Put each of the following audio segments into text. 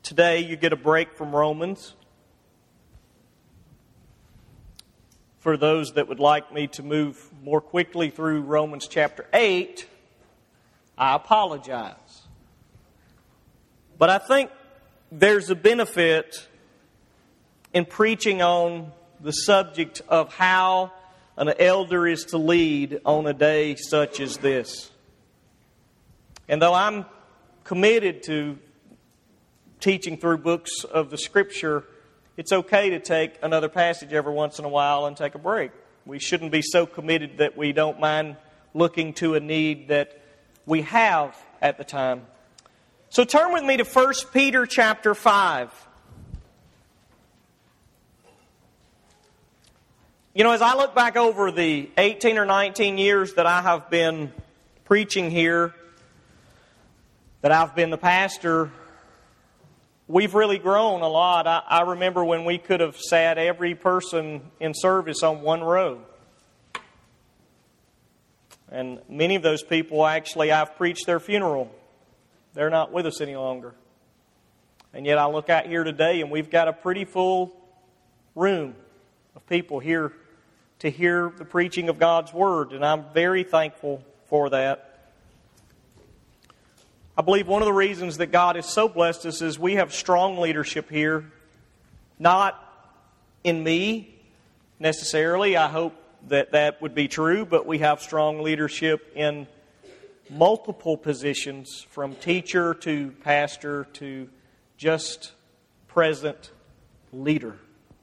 Today you get a break from Romans. For those that would like me to move more quickly through Romans chapter 8, I apologize. But I think there's a benefit in preaching on the subject of how an elder is to lead on a day such as this. And though I'm committed to teaching through books of the Scripture, it's okay to take another passage every once in a while and take a break. We shouldn't be so committed that we don't mind looking to a need that we have at the time. So turn with me to 1 Peter chapter 5. You know, as I look back over the 18 or 19 years that I have been preaching here, that I've been the pastor, we've really grown a lot. I remember when we could have sat every person in service on one row. And many of those people, actually, I've preached their funeral. They're not with us any longer. And yet I look out here today and we've got a pretty full room of people here to hear the preaching of God's Word. And I'm very thankful for that. I believe one of the reasons that God has so blessed us is we have strong leadership here. Not in me necessarily. I hope that would be true. But we have strong leadership in multiple positions, from teacher to pastor to just present leader.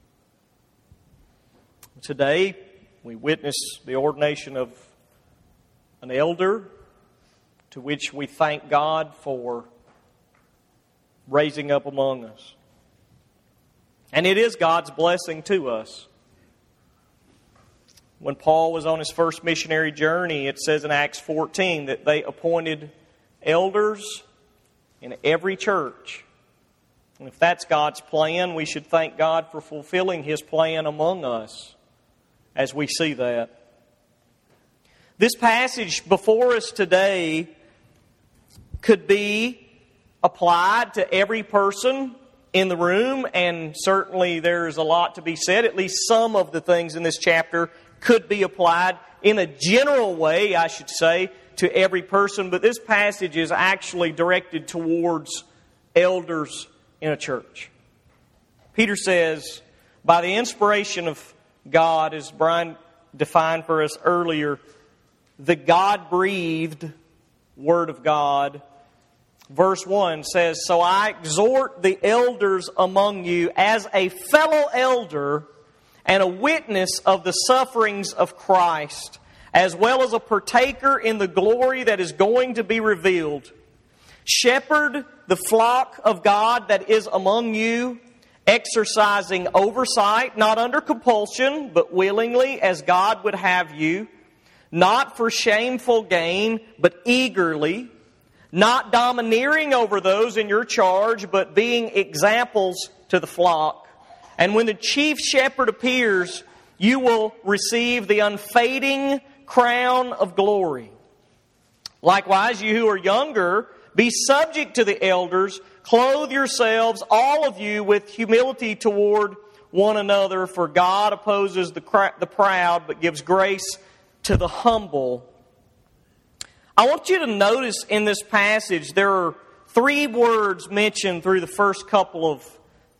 Today, we witness the ordination of an elder, to which we thank God for raising up among us. And it is God's blessing to us. When Paul was on his first missionary journey, it says in Acts 14 that they appointed elders in every church. And if that's God's plan, we should thank God for fulfilling His plan among us as we see that. This passage before us today could be applied to every person in the room, and certainly there's a lot to be said. At least some of the things in this chapter could be applied in a general way, I should say, to every person. But this passage is actually directed towards elders in a church. Peter says, by the inspiration of God, as Brian defined for us earlier, the God-breathed Word of God. Verse 1 says, so I exhort the elders among you as a fellow elder and a witness of the sufferings of Christ, as well as a partaker in the glory that is going to be revealed. Shepherd the flock of God that is among you, exercising oversight, not under compulsion, but willingly, as God would have you, not for shameful gain, but eagerly, not domineering over those in your charge, but being examples to the flock. And when the chief shepherd appears, you will receive the unfading crown of glory. Likewise, you who are younger, be subject to the elders. Clothe yourselves, all of you, with humility toward one another. For God opposes the proud, but gives grace to the humble. I want you to notice in this passage there are three words mentioned through the first couple of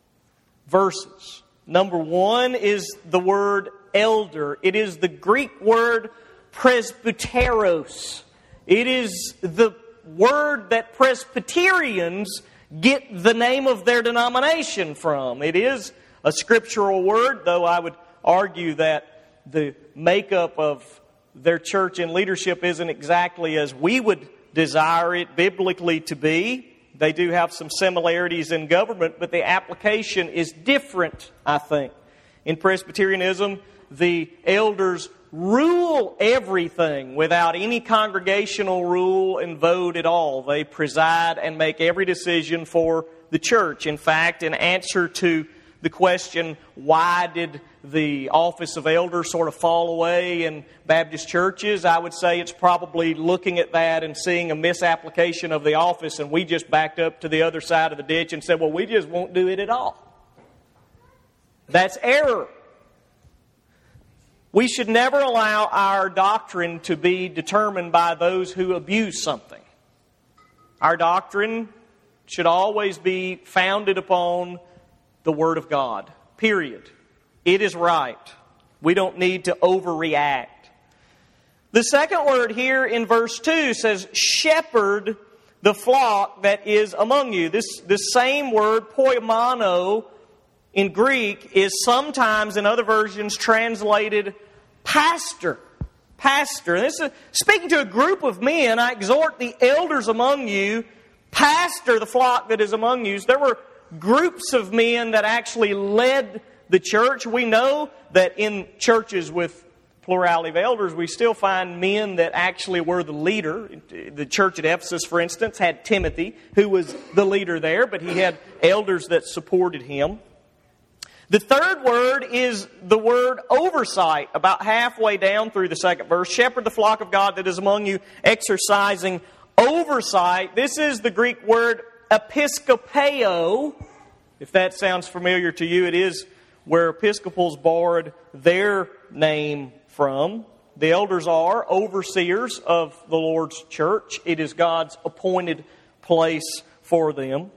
verses. Number one is the word elder. It is the Greek word presbyteros. It is the word that Presbyterians get the name of their denomination from. It is a scriptural word, though I would argue that the makeup of their church and leadership isn't exactly as we would desire it biblically to be. They do have some similarities in government, but the application is different, I think. In Presbyterianism, the elders rule everything without any congregational rule and vote at all. They preside and make every decision for the church. In fact, in answer to the question, why did the office of elder sort of fall away in Baptist churches, I would say it's probably looking at that and seeing a misapplication of the office, and we just backed up to the other side of the ditch and said, well, we just won't do it at all. That's error. We should never allow our doctrine to be determined by those who abuse something. Our doctrine should always be founded upon the Word of God. Period. It is right. We don't need to overreact. The second word here in verse 2 says, shepherd the flock that is among you. This same word, poimano, in Greek is sometimes in other versions translated pastor. Pastor. And this is speaking to a group of men. I exhort the elders among you, pastor the flock that is among you. So there were groups of men that actually led the church. We know that in churches with plurality of elders, we still find men that actually were the leader. The church at Ephesus, for instance, had Timothy, who was the leader there, but he had elders that supported him. The third word is the word oversight, about halfway down through the second verse. Shepherd the flock of God that is among you, exercising oversight. This is the Greek word episkopeo. If that sounds familiar to you, it is where Episcopals borrowed their name from. The elders are overseers of the Lord's church. It is God's appointed place for them.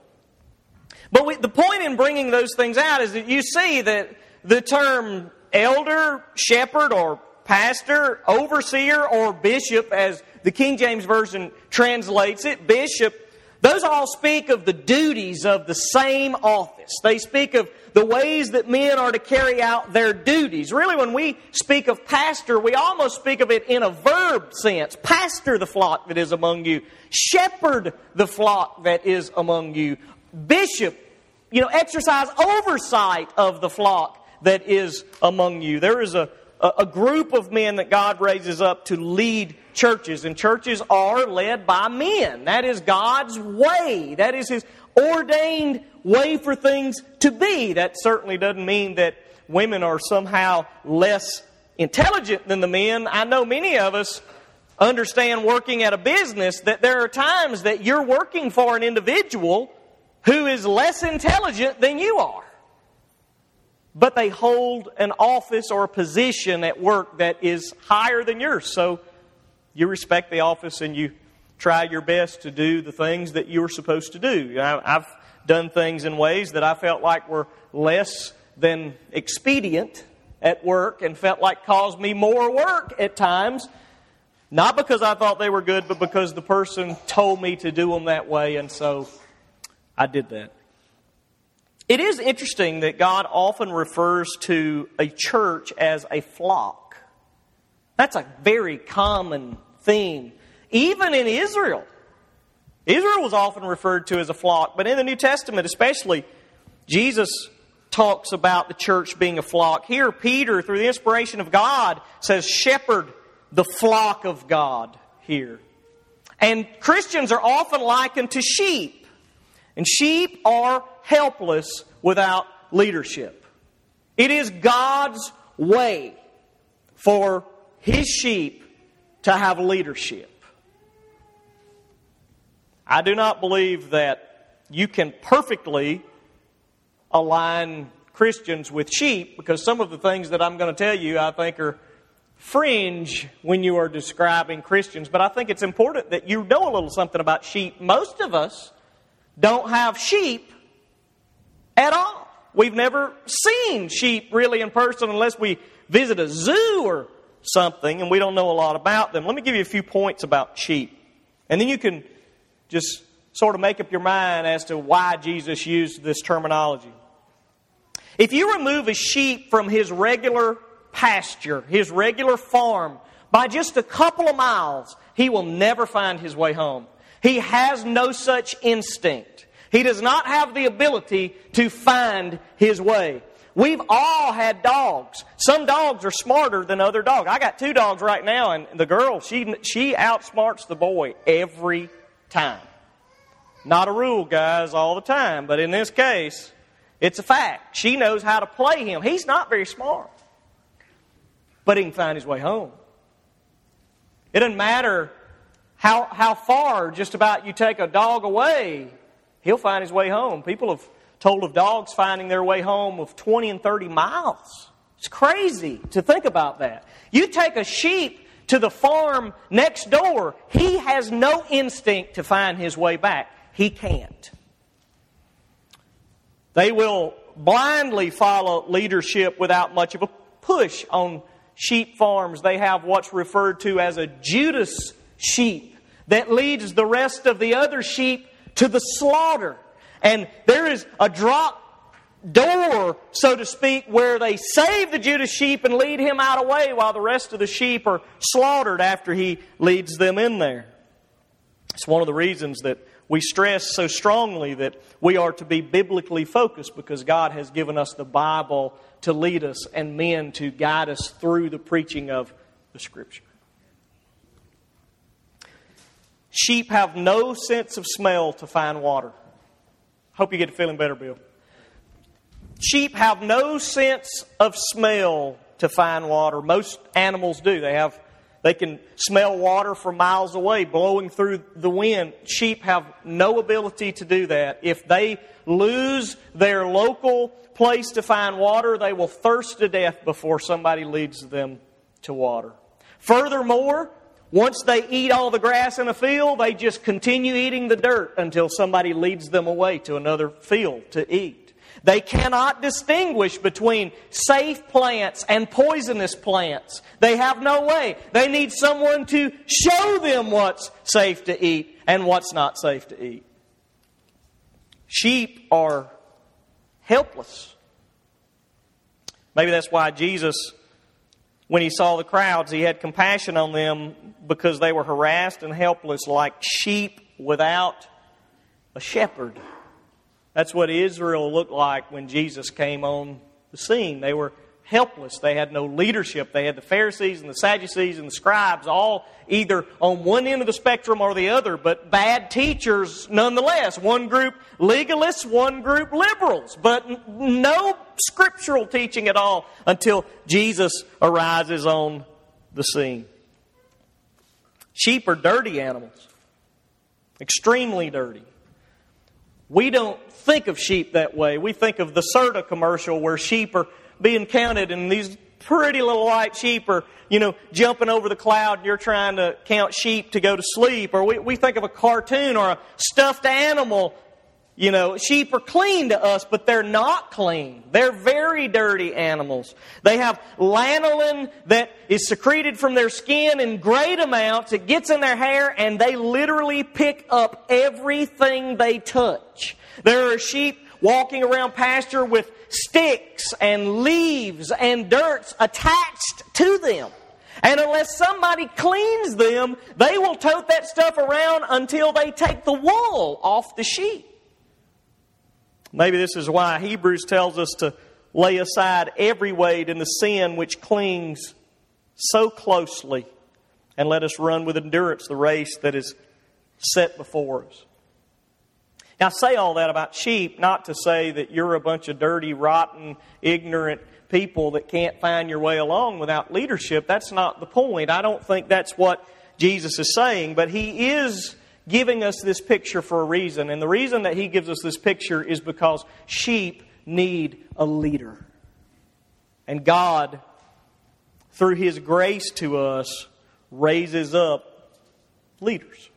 But the point in bringing those things out is that you see that the term elder, shepherd, or pastor, overseer, or bishop, as the King James Version translates it, bishop, those all speak of the duties of the same office. They speak of the ways that men are to carry out their duties. Really, when we speak of pastor, we almost speak of it in a verb sense. Pastor the flock that is among you. Shepherd the flock that is among you. Bishop, exercise oversight of the flock that is among you. There is a group of men that God raises up to lead churches, and churches are led by men. That is God's way. That is His ordained way for things to be. That certainly doesn't mean that women are somehow less intelligent than the men. I know many of us understand working at a business that there are times that you're working for an individual who is less intelligent than you are. But they hold an office or a position at work that is higher than yours. So you respect the office and you try your best to do the things that you're supposed to do. I've done things in ways that I felt like were less than expedient at work and felt like caused me more work at times. Not because I thought they were good, but because the person told me to do them that way, and so I did that. It is interesting that God often refers to a church as a flock. That's a very common theme. Even in Israel. Israel was often referred to as a flock, but in the New Testament especially, Jesus talks about the church being a flock. Here, Peter, through the inspiration of God, says, shepherd the flock of God here. And Christians are often likened to sheep. And sheep are helpless without leadership. It is God's way for His sheep to have leadership. I do not believe that you can perfectly align Christians with sheep, because some of the things that I'm going to tell you I think are fringe when you are describing Christians. But I think it's important that you know a little something about sheep. Most of us don't have sheep at all. We've never seen sheep really in person unless we visit a zoo or something, and we don't know a lot about them. Let me give you a few points about sheep. And then you can just sort of make up your mind as to why Jesus used this terminology. If you remove a sheep from his regular pasture, his regular farm, by just a couple of miles, he will never find his way home. He has no such instinct. He does not have the ability to find his way. We've all had dogs. Some dogs are smarter than other dogs. I got 2 dogs right now, and the girl, she outsmarts the boy every time. Not a rule, guys, all the time, but in this case, It's a fact. She knows how to play him. He's not very smart. But he can find his way home. It doesn't matter how far just about you take a dog away, he'll find his way home. People have told of dogs finding their way home of 20 and 30 miles. It's crazy to think about that. You take a sheep to the farm next door, he has no instinct to find his way back. He can't. They will blindly follow leadership without much of a push. On sheep farms, they have what's referred to as a Judas sheep that leads the rest of the other sheep to the slaughter. And there is a drop door, so to speak, where they save the Judas sheep and lead him out of the way while the rest of the sheep are slaughtered after he leads them in there. It's one of the reasons that we stress so strongly that we are to be biblically focused, because God has given us the Bible to lead us and men to guide us through the preaching of the Scripture. Sheep have no sense of smell to find water. Hope you get to feeling better, Bill. Sheep have no sense of smell to find water. Most animals do. They can smell water from miles away, blowing through the wind. Sheep have no ability to do that. If they lose their local place to find water, they will thirst to death before somebody leads them to water. Furthermore, once they eat all the grass in a field, they just continue eating the dirt until somebody leads them away to another field to eat. They cannot distinguish between safe plants and poisonous plants. They have no way. They need someone to show them what's safe to eat and what's not safe to eat. Sheep are helpless. Maybe that's why Jesus, when He saw the crowds, He had compassion on them, because they were harassed and helpless like sheep without a shepherd. That's what Israel looked like when Jesus came on the scene. They were helpless. They had no leadership. They had the Pharisees and the Sadducees and the scribes all either on one end of the spectrum or the other, but bad teachers nonetheless. One group legalists, one group liberals, but no scriptural teaching at all until Jesus arises on the scene. Sheep are dirty animals, extremely dirty. We don't think of sheep that way. We think of the Serta commercial where sheep are being counted and these pretty little white sheep are, jumping over the cloud and you're trying to count sheep to go to sleep. Or we think of a cartoon or a stuffed animal. Sheep are clean to us, but they're not clean. They're very dirty animals. They have lanolin that is secreted from their skin in great amounts. It gets in their hair and they literally pick up everything they touch. There are sheep walking around pasture with sticks and leaves and dirt attached to them. And unless somebody cleans them, they will tote that stuff around until they take the wool off the sheep. Maybe this is why Hebrews tells us to lay aside every weight and the sin which clings so closely, and let us run with endurance the race that is set before us. Now, I say all that about sheep not to say that you're a bunch of dirty, rotten, ignorant people that can't find your way along without leadership. That's not the point. I don't think that's what Jesus is saying, but He is giving us this picture for a reason. And the reason that He gives us this picture is because sheep need a leader. And God, through His grace to us, raises up leaders.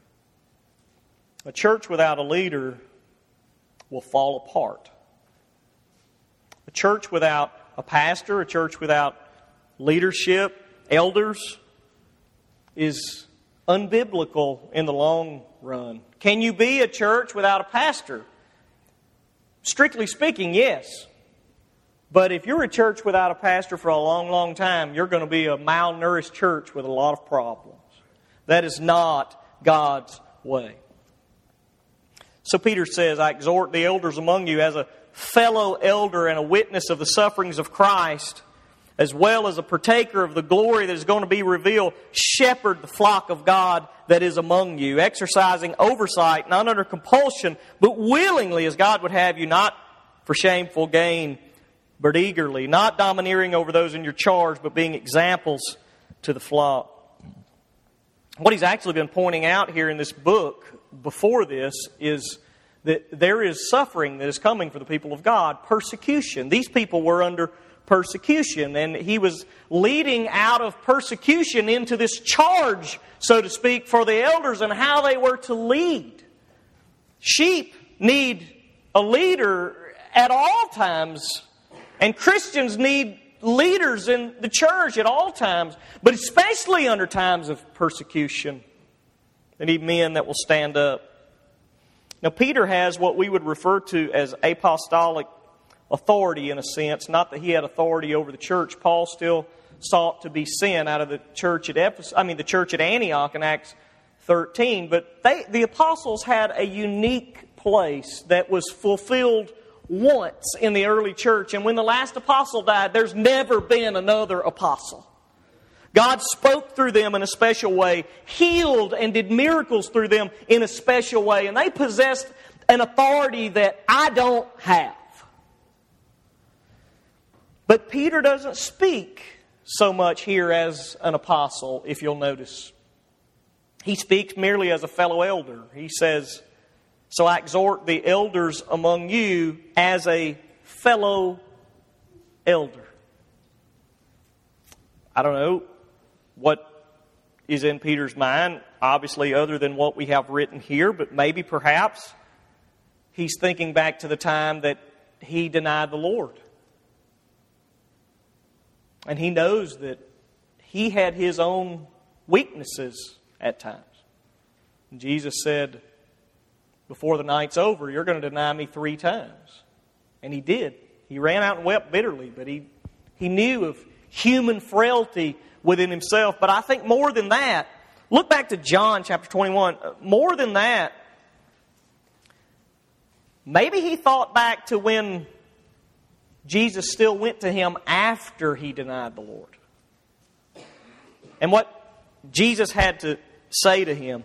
A church without a leader will fall apart. A church without a pastor, a church without leadership, elders, is unbiblical in the long run. Can you be a church without a pastor? Strictly speaking, yes. But if you're a church without a pastor for a long, long time, you're going to be a malnourished church with a lot of problems. That is not God's way. So Peter says, I exhort the elders among you as a fellow elder and a witness of the sufferings of Christ, as well as a partaker of the glory that is going to be revealed, shepherd the flock of God that is among you, exercising oversight, not under compulsion, but willingly as God would have you, not for shameful gain, but eagerly, not domineering over those in your charge, but being examples to the flock. What he's actually been pointing out here in this book before this is that there is suffering that is coming for the people of God, persecution. These people were under persecution, and he was leading out of persecution into this charge, so to speak, for the elders and how they were to lead. Sheep need a leader at all times, and Christians need leaders in the church at all times, but especially under times of persecution. They need men that will stand up. Now, Peter has what we would refer to as apostolic authority in a sense. Not that he had authority over the church. Paul still sought to be sent out of the church at the church at Antioch in Acts 13. But the apostles had a unique place that was fulfilled once in the early church. And when the last apostle died, there's never been another apostle. God spoke through them in a special way, healed and did miracles through them in a special way. And they possessed an authority that I don't have. But Peter doesn't speak so much here as an apostle, if you'll notice. He speaks merely as a fellow elder. He says, "So I exhort the elders among you as a fellow elder." I don't know what is in Peter's mind, obviously other than what we have written here, but maybe perhaps he's thinking back to the time that he denied the Lord. And he knows that he had his own weaknesses at times. And Jesus said, "Before the night's over, you're going to deny me 3 times. And he did. He ran out and wept bitterly, but he knew of human frailty within himself. But I think more than that, look back to John chapter 21. More than that, maybe he thought back to when Jesus still went to him after he denied the Lord. And what Jesus had to say to him.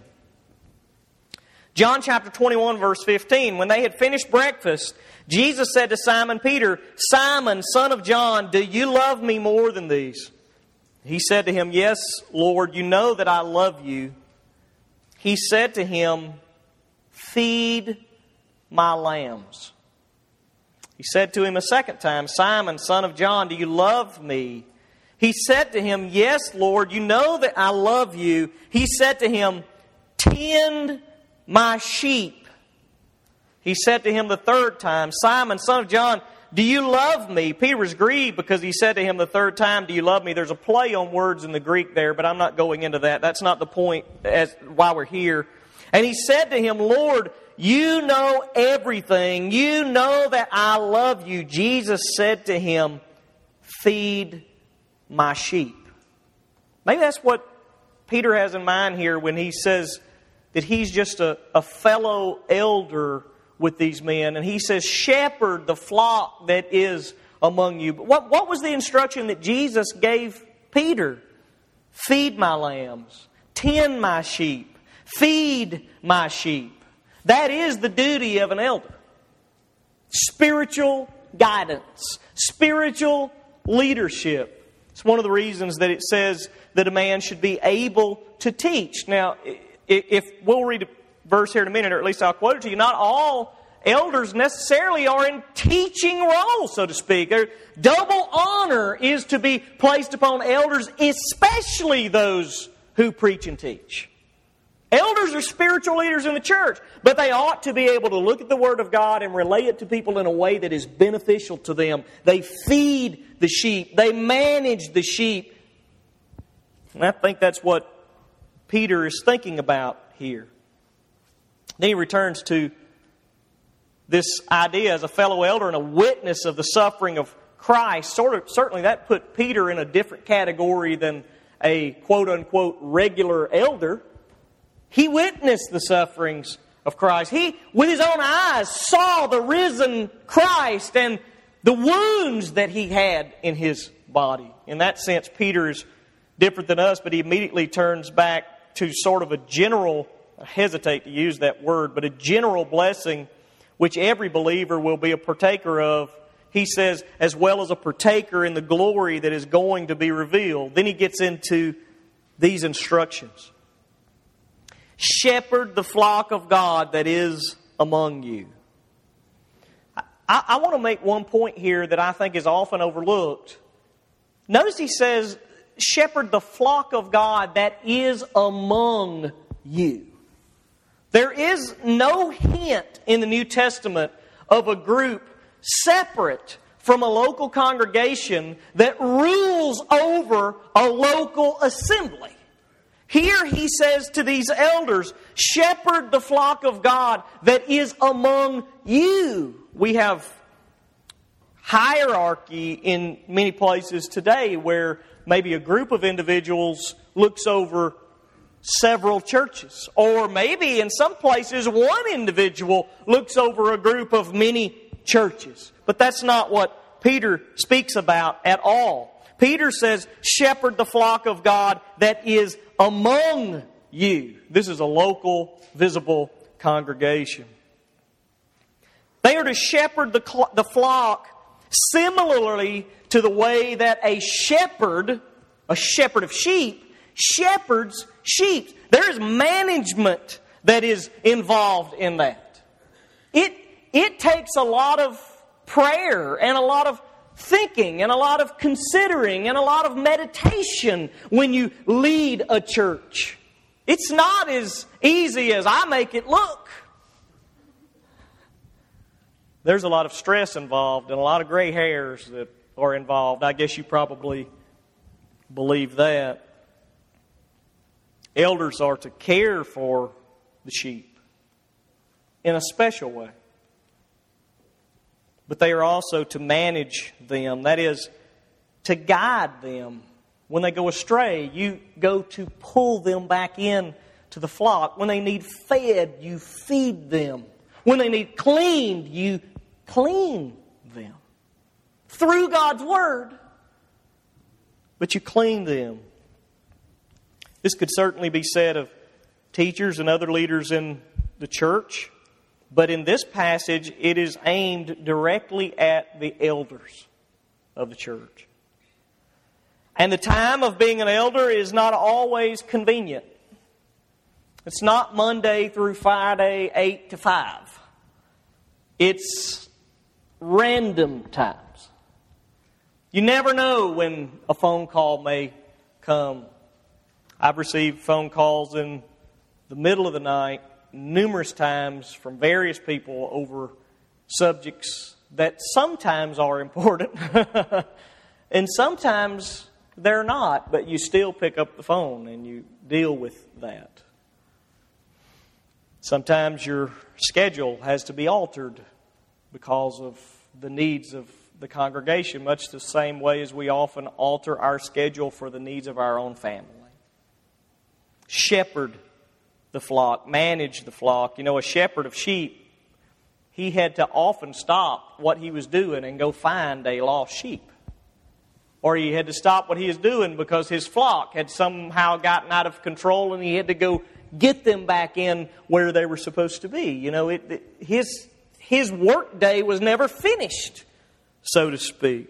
John chapter 21 verse 15, when they had finished breakfast, Jesus said to Simon Peter, "Simon, son of John, do you love me more than these?" He said to him, "Yes, Lord, you know that I love you." He said to him, "Feed my lambs." He said to him a second time, "Simon, son of John, do you love me?" He said to him, "Yes, Lord, you know that I love you." He said to him, "Tend my sheep." He said to him the third time, "Simon, son of John, do you love me?" Peter was grieved because he said to him the third time, "Do you love me?" There's a play on words in the Greek there, but I'm not going into that. That's not the point why we're here. And he said to him, "Lord, you know everything. You know that I love you." Jesus said to him, "Feed my sheep." Maybe that's what Peter has in mind here when he says that he's just a fellow elder with these men. And he says, "Shepherd the flock that is among you." But what was the instruction that Jesus gave Peter? Feed my lambs. Tend my sheep. Feed my sheep. That is the duty of an elder. Spiritual guidance. Spiritual leadership. It's one of the reasons that it says that a man should be able to teach. Now, if we'll read a verse here in a minute, or at least I'll quote it to you, not all elders necessarily are in teaching roles, so to speak. Double honor is to be placed upon elders, especially those who preach and teach. Elders are spiritual leaders in the church, but they ought to be able to look at the Word of God and relay it to people in a way that is beneficial to them. They feed the sheep. They manage the sheep. And I think that's what Peter is thinking about here. Then he returns to this idea as a fellow elder and a witness of the suffering of Christ. Certainly that put Peter in a different category than a quote-unquote regular elder. He witnessed the sufferings of Christ. He, with his own eyes, saw the risen Christ and the wounds that he had in his body. In that sense, Peter is different than us, but he immediately turns back to sort of a general, I hesitate to use that word, but a general blessing which every believer will be a partaker of. He says, as well as a partaker in the glory that is going to be revealed. Then he gets into these instructions. Shepherd the flock of God that is among you. I want to make one point here that I think is often overlooked. Notice he says, shepherd the flock of God that is among you. There is no hint in the New Testament of a group separate from a local congregation that rules over a local assembly. Here he says to these elders, shepherd the flock of God that is among you. We have hierarchy in many places today where maybe a group of individuals looks over several churches. Or maybe in some places one individual looks over a group of many churches. But that's not what Peter speaks about at all. Peter says, shepherd the flock of God that is among you. This is a local, visible congregation. They are to shepherd the flock similarly to the way that a shepherd of sheep, shepherds sheep. There is management that is involved in that. It takes a lot of prayer and a lot of thinking and a lot of considering and a lot of meditation when you lead a church. It's not as easy as I make it look. There's a lot of stress involved and a lot of gray hairs that are involved. I guess you probably believe that. Elders are to care for the sheep in a special way. But they are also to manage them. That is, to guide them. When they go astray, you go to pull them back in to the flock. When they need fed, you feed them. When they need cleaned, you clean them. Through God's Word. But you clean them. This could certainly be said of teachers and other leaders in the church. But in this passage, it is aimed directly at the elders of the church. And the time of being an elder is not always convenient. It's not Monday through Friday, 8 to 5. It's random times. You never know when a phone call may come. I've received phone calls in the middle of the night numerous times from various people over subjects that sometimes are important and sometimes they're not, but you still pick up the phone and you deal with that. Sometimes your schedule has to be altered because of the needs of the congregation, much the same way as we often alter our schedule for the needs of our own family. Shepherd the flock, manage the flock. You know, a shepherd of sheep, he had to often stop what he was doing and go find a lost sheep. Or he had to stop what he was doing because his flock had somehow gotten out of control and he had to go get them back in where they were supposed to be. You know, his work day was never finished, so to speak.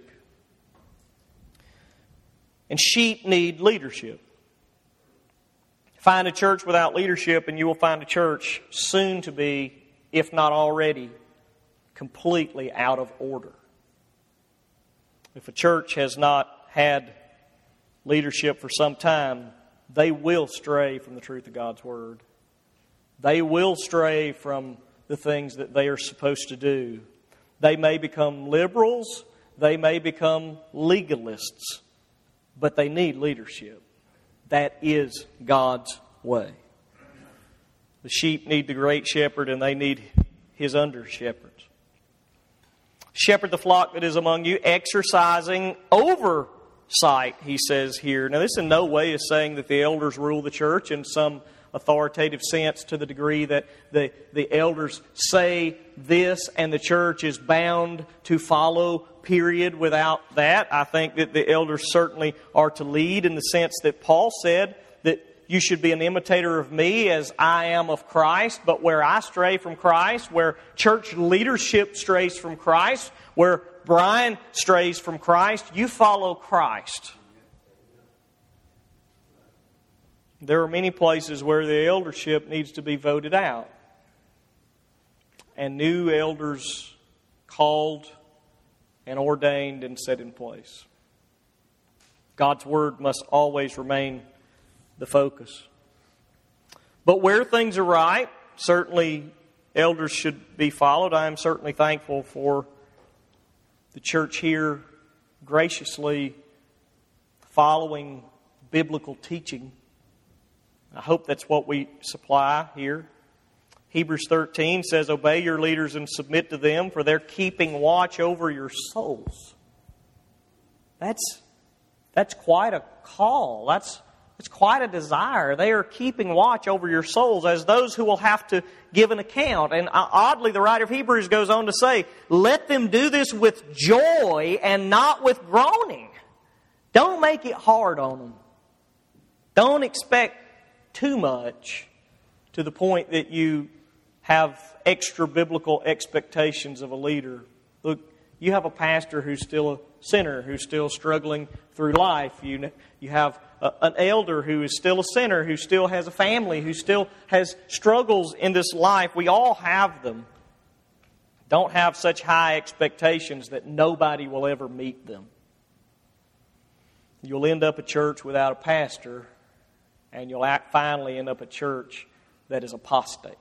And sheep need leadership. Find a church without leadership and you will find a church soon to be, if not already, completely out of order. If a church has not had leadership for some time, they will stray from the truth of God's Word. They will stray from the things that they are supposed to do. They may become liberals, they may become legalists, but they need leadership. That is God's way. The sheep need the great shepherd and they need his under-shepherds. Shepherd the flock that is among you, exercising oversight, he says here. Now, this in no way is saying that the elders rule the church in some authoritative sense to the degree that the elders say this and the church is bound to follow, period, without that. I think that the elders certainly are to lead in the sense that Paul said that you should be an imitator of me as I am of Christ. But where I stray from Christ, where church leadership strays from Christ, where Brian strays from Christ, you follow Christ. There are many places where the eldership needs to be voted out, and new elders called and ordained and set in place. God's Word must always remain the focus. But where things are right, certainly elders should be followed. I am certainly thankful for the church here graciously following biblical teaching. I hope that's what we supply here. Hebrews 13 says, "Obey your leaders and submit to them, for they're keeping watch over your souls." That's quite a call. That's quite a desire. They are keeping watch over your souls as those who will have to give an account. And oddly, the writer of Hebrews goes on to say, "Let them do this with joy and not with groaning." Don't make it hard on them. Don't expect too much to the point that you have extra biblical expectations of a leader. Look, you have a pastor who's still a sinner, who's still struggling through life. You have an elder who is still a sinner, who still has a family, who still has struggles in this life. We all have them. Don't have such high expectations that nobody will ever meet them. You'll end up a church without a pastor, and you'll finally end up a church that is apostate.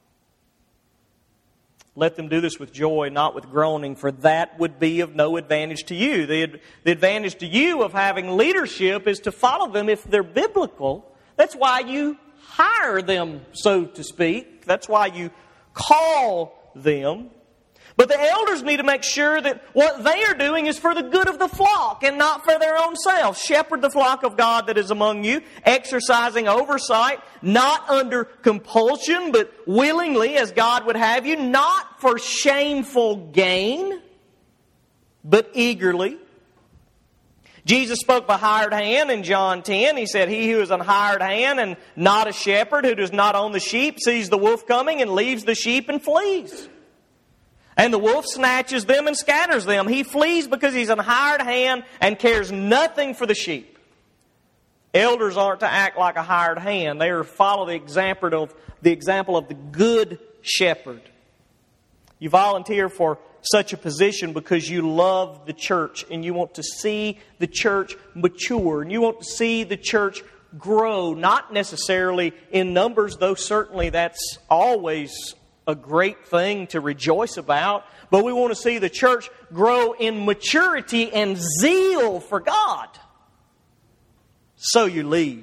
Let them do this with joy, not with groaning, for that would be of no advantage to you. The advantage to you of having leadership is to follow them if they're biblical. That's why you hire them, so to speak. That's why you call them. But the elders need to make sure that what they are doing is for the good of the flock and not for their own selves. Shepherd the flock of God that is among you, exercising oversight, not under compulsion, but willingly as God would have you, not for shameful gain, but eagerly. Jesus spoke by hired hand in John 10. He said, "He who is an hired hand and not a shepherd, who does not own the sheep, sees the wolf coming and leaves the sheep and flees. And the wolf snatches them and scatters them. He flees because he's an hired hand and cares nothing for the sheep." Elders aren't to act like a hired hand. They are to follow the example of the good shepherd. You volunteer for such a position because you love the church and you want to see the church mature and you want to see the church grow, not necessarily in numbers, though certainly that's always a great thing to rejoice about. But we want to see the church grow in maturity and zeal for God. So you lead.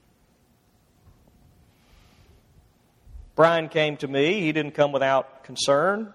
Brian came to me. He didn't come without concern.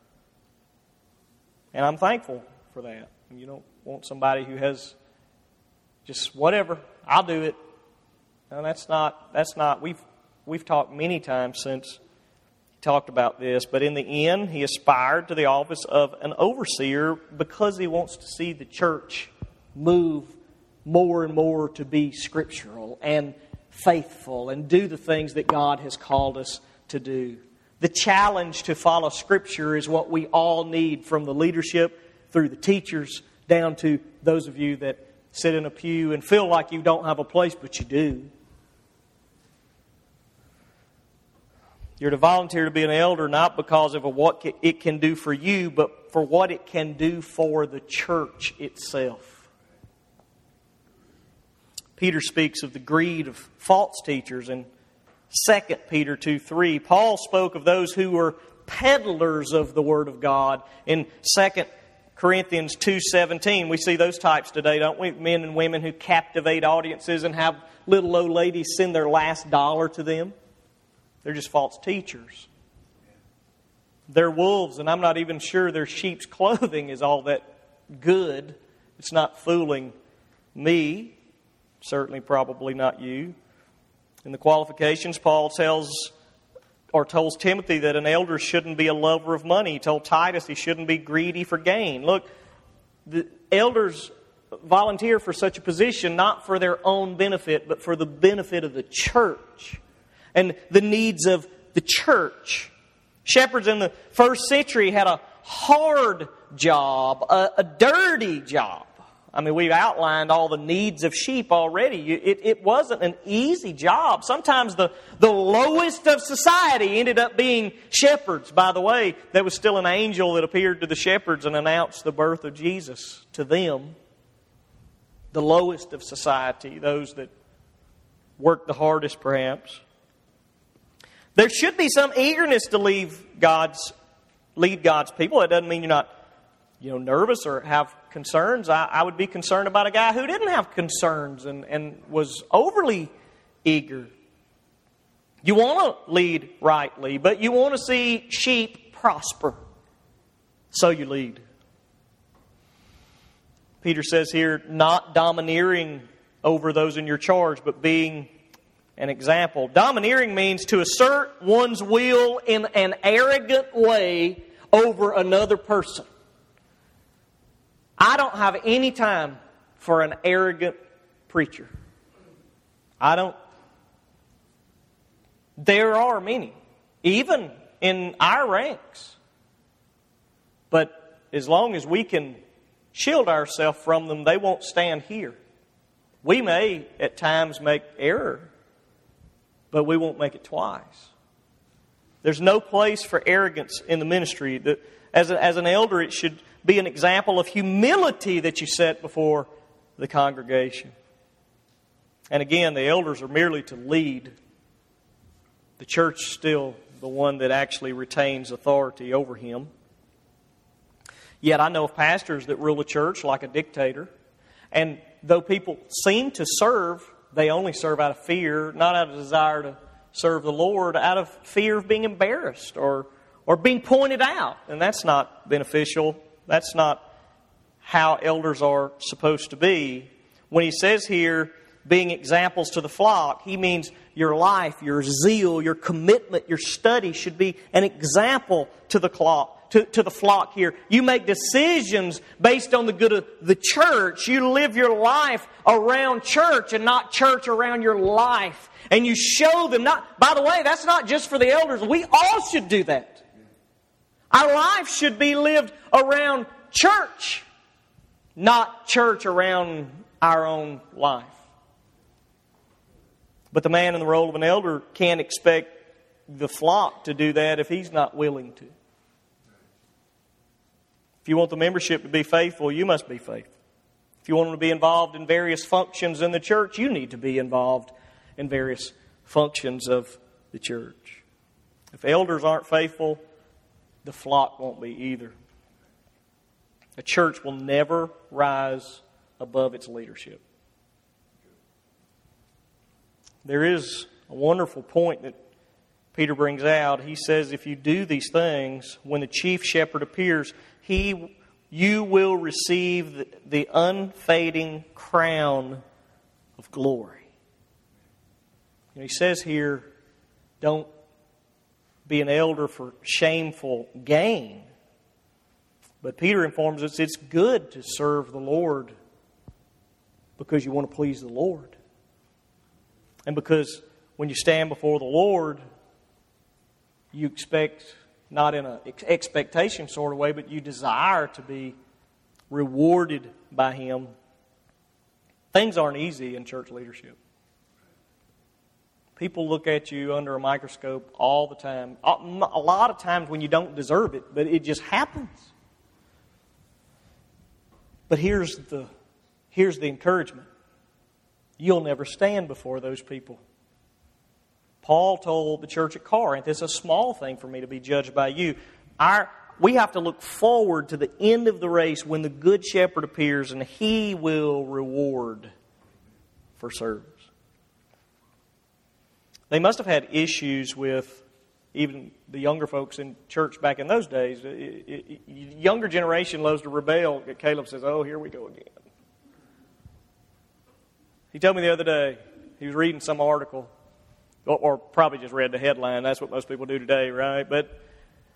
And I'm thankful for that. You don't want somebody who has just whatever, I'll do it. No, that's not. We've talked many times since talked about this, but in the end, he aspired to the office of an overseer because he wants to see the church move more and more to be scriptural and faithful and do the things that God has called us to do. The challenge to follow Scripture is what we all need, from the leadership through the teachers down to those of you that sit in a pew and feel like you don't have a place, but you do. You're to volunteer to be an elder not because of what it can do for you, but for what it can do for the church itself. Peter speaks of the greed of false teachers in 2 Peter 2:3. Paul spoke of those who were peddlers of the Word of God in 2 Corinthians 2:17. We see those types today, don't we? Men and women who captivate audiences and have little old ladies send their last dollar to them. They're just false teachers. They're wolves, and I'm not even sure their sheep's clothing is all that good. It's not fooling me. Certainly, probably not you. In the qualifications, Paul tells Timothy that an elder shouldn't be a lover of money. He told Titus he shouldn't be greedy for gain. Look, the elders volunteer for such a position not for their own benefit, but for the benefit of the church and the needs of the church. Shepherds in the first century had a hard job, a dirty job. I mean, we've outlined all the needs of sheep already. It wasn't an easy job. Sometimes the lowest of society ended up being shepherds. By the way, there was still an angel that appeared to the shepherds and announced the birth of Jesus to them. The lowest of society, those that worked the hardest perhaps. There should be some eagerness to lead God's people. It doesn't mean you're not nervous or have concerns. I would be concerned about a guy who didn't have concerns and was overly eager. You want to lead rightly, but you want to see sheep prosper. So you lead. Peter says here, not domineering over those in your charge, but being an example. Domineering means to assert one's will in an arrogant way over another person. I don't have any time for an arrogant preacher. I don't. There are many, even in our ranks. But as long as we can shield ourselves from them, they won't stand here. We may at times make error, but we won't make it twice. There's no place for arrogance in the ministry. As an elder, it should be an example of humility that you set before the congregation. And again, the elders are merely to lead. The church is still the one that actually retains authority over him. Yet I know of pastors that rule a church like a dictator. And though people seem to serve, they only serve out of fear, not out of desire to serve the Lord, out of fear of being embarrassed or being pointed out. And that's not beneficial. That's not how elders are supposed to be. When he says here, being examples to the flock, he means your life, your zeal, your commitment, your study should be an example to the flock here. You make decisions based on the good of the church. You live your life around church and not church around your life. And you show them by the way, that's not just for the elders. We all should do that. Our life should be lived around church, not church around our own life. But the man in the role of an elder can't expect the flock to do that if he's not willing to. If you want the membership to be faithful, you must be faithful. If you want them to be involved in various functions in the church, you need to be involved in various functions of the church. If elders aren't faithful, the flock won't be either. A church will never rise above its leadership. There is a wonderful point that Peter brings out. He says, if you do these things, when the chief shepherd appears, you will receive the unfading crown of glory. He says here, don't be an elder for shameful gain. But Peter informs us it's good to serve the Lord because you want to please the Lord. And because when you stand before the Lord, you expect, not in an expectation sort of way, but you desire to be rewarded by Him. Things aren't easy in church leadership. People look at you under a microscope all the time. A lot of times when you don't deserve it, but it just happens. But here's the encouragement. You'll never stand before those people. Paul told the church at Corinth, it's a small thing for me to be judged by you. We have to look forward to the end of the race when the good shepherd appears and he will reward for service. They must have had issues with even the younger folks in church back in those days. The younger generation loves to rebel. Caleb says, oh, here we go again. He told me the other day, he was reading some article, or probably just read the headline. That's what most people do today, right? But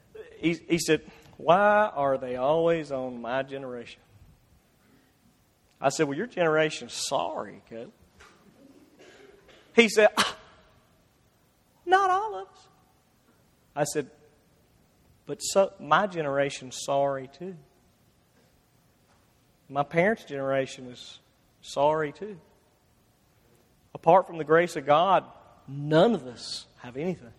he said, why are they always on my generation? I said, well, your generation's sorry, Caleb. He said, not all of us. I said, but my generation's sorry too. My parents' generation is sorry too. Apart from the grace of God, none of us have anything.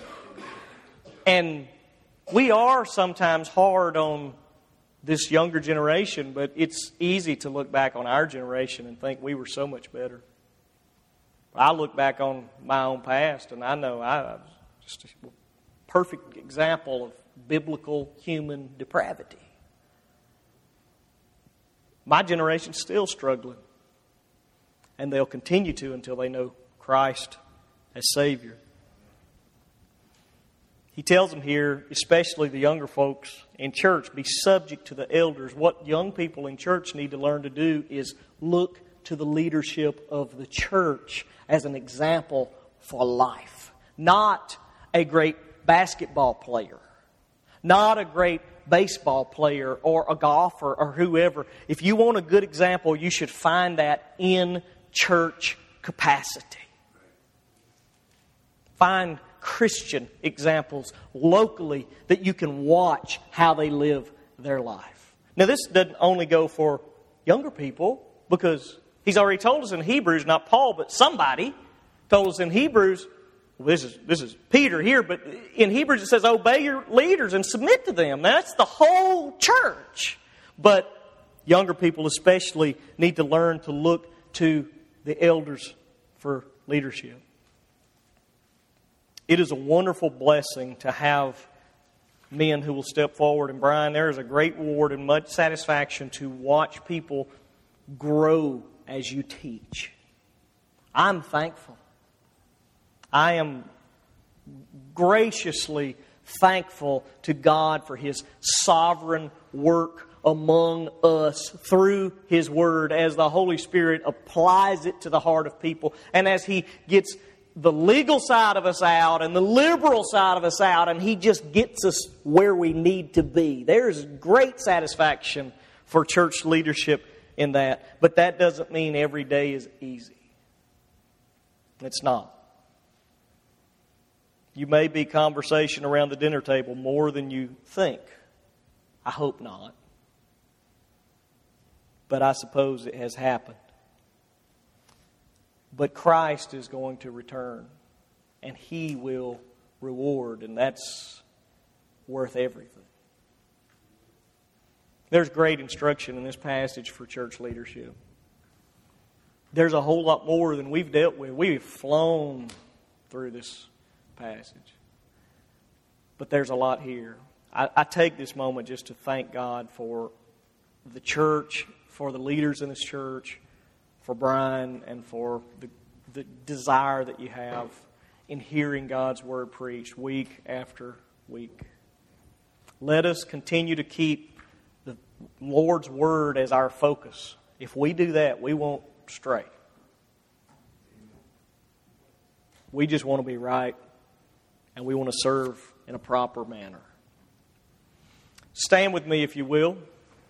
And we are sometimes hard on this younger generation, but it's easy to look back on our generation and think we were so much better. I look back on my own past, and I know I was just a perfect example of biblical human depravity. My generation's still struggling, and they'll continue to until they know Christ as Savior. He tells them here, especially the younger folks in church, be subject to the elders. What young people in church need to learn to do is look to the leadership of the church as an example for life. Not a great basketball player, not a great baseball player or a golfer or whoever. If you want a good example, you should find that in church capacity. Find Christian examples locally that you can watch how they live their life. Now, this doesn't only go for younger people, because he's already told us in Hebrews, not Paul, but somebody told us in Hebrews. Well, this is Peter here, but in Hebrews it says, obey your leaders and submit to them. Now, that's the whole church. But younger people especially need to learn to look to the elders for leadership. It is a wonderful blessing to have men who will step forward. And Brian, there is a great reward and much satisfaction to watch people grow as you teach. I'm thankful. I am graciously thankful to God for His sovereign work among us through His Word as the Holy Spirit applies it to the heart of people, and as He gets the legal side of us out and the liberal side of us out, and He just gets us where we need to be. There's great satisfaction for church leadership in that. But that doesn't mean every day is easy. It's not. You may be conversation around the dinner table more than you think. I hope not. But I suppose it has happened. But Christ is going to return, and He will reward, and that's worth everything. There's great instruction in this passage for church leadership. There's a whole lot more than we've dealt with. We've flown through this passage. But there's a lot here. I take this moment just to thank God for the church, for the leaders in this church, for Brian, and for the desire that you have in hearing God's Word preached week after week. Let us continue to keep the Lord's Word as our focus. If we do that, we won't stray. We just want to be right, and we want to serve in a proper manner. Stand with me, if you will.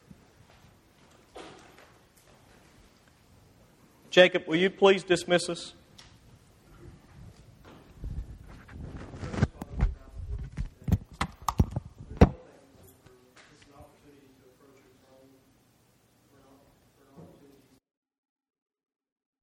Jacob, will you please dismiss us?